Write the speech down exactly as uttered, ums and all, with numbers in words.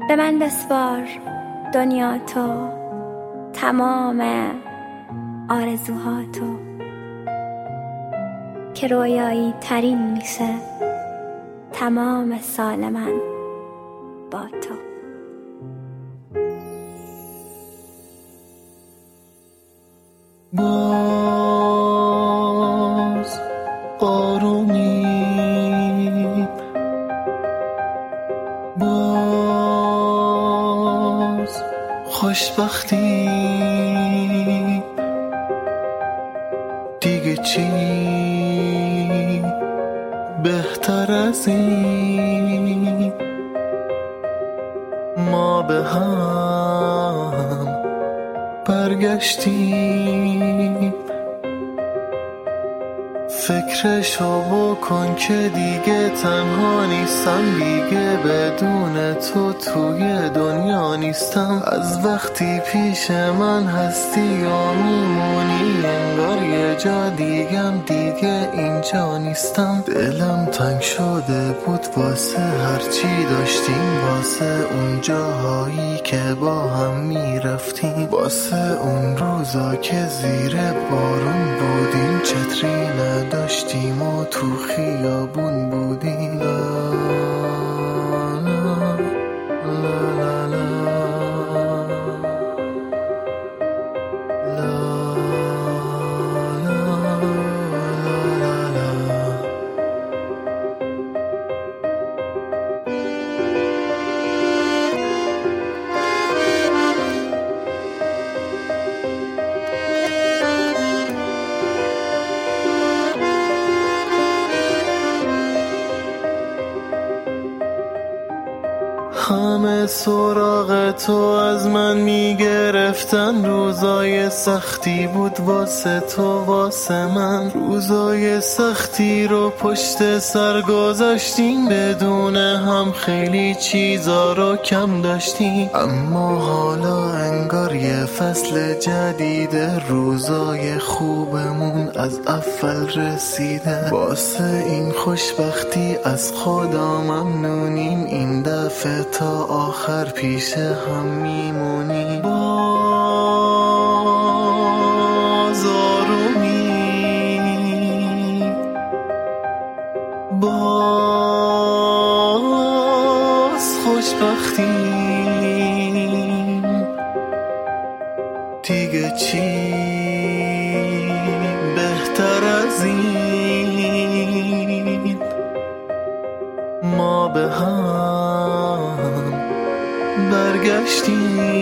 به من بسپار دنیا تو، تمام آرزوهاتو، که رویایی ترین میشه تمام سال من با تو. باز آرومی، باز خوشبختی، دیگه چی بهتر از این؟ ما به هم برگشتیم. فکرشو بکن که دیگه تنها نیستم، دیگه بدون تو توی دنیا نیستم. از وقتی پیش من هستی یا میمونی، انگار یه جا دیگم دیگه اینجا نیستم. دلم تنگ شده بود واسه هرچی داشتیم، واسه اون جاهایی که با هم میرفتیم، واسه اون روزا که زیر بارون بودیم، چتری نداشتیم و تو خیابون بودیم. لا لا لا لا لا همه سراغ تو از من میگرفتن، روزای سختی بود واسه تو واسه من. روزای سختی رو پشت سر گذاشتیم، بدون هم خیلی چیزا رو کم داشتیم. اما حالا انگار یه فصل جدید، روزای خوبمون از اول رسیده. واسه این خوشبختی از خدا ممنونیم، این دفعه تا آخر پیش هم میمونی. باز آرومی، باز خوشبختی، دیگه چی بهتر از این؟ ما به هم برگشتیم.